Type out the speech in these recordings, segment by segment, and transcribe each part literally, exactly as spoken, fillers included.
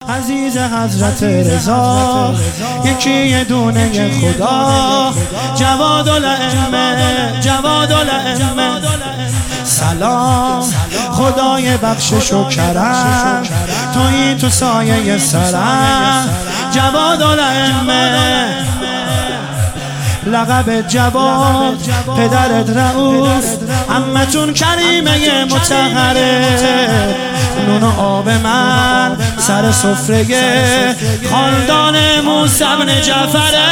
عزیز حضرت رضا، یکی یه دونه خدا، جواد الائمه، جواد الائمه. سلام خدای بخشش و کرم، تویی تو سایه سرم، جواد الائمه. لقب جواد، پدرت رئوف، عمتون کریمه مطهره. نون و آب من سر سفره خاندان موسی بن جعفره.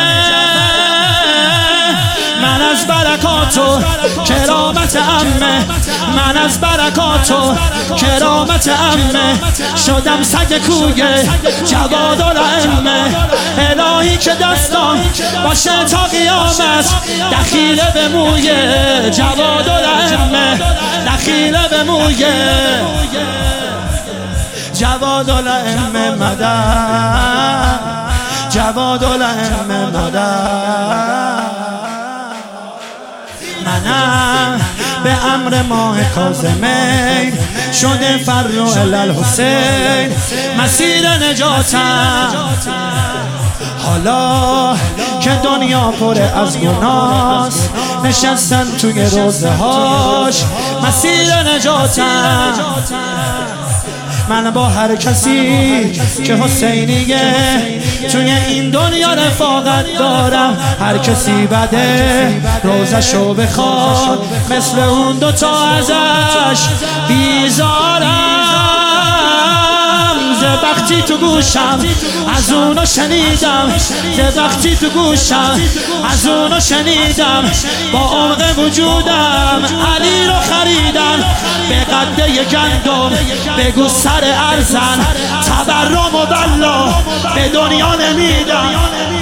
من از برکات و کرامت عمه، من از برکات و کرامت عمه شدم سگ کوی جواد الائمه. الهی که دستان باشه تا قیامت، دخیله به موی جواد الائمه، دخیله به موی جواد الائمه مدد، جواد الائمه مدد. منم به امر ماه کاظمین شده فرو الالحسین، مسیر نجاتم. حالا که دنیا پر از گناست، نشستن توی روزه هاش، مسیر نجاتم. من با هر کسی که حسینیه توی این دنیا رفاقت دارم. هر کسی بده روزشو بخواد، مثل اون دوتا ازش بیزارم. وقتی تو گوشم از اونو شنیدم، وقتی تو گوشم از اونو شنیدم. با عمق وجودم علی رو خریدم، به قده گندم بگو سر ارزن. تبرم و بلا به دنیا نمیدم.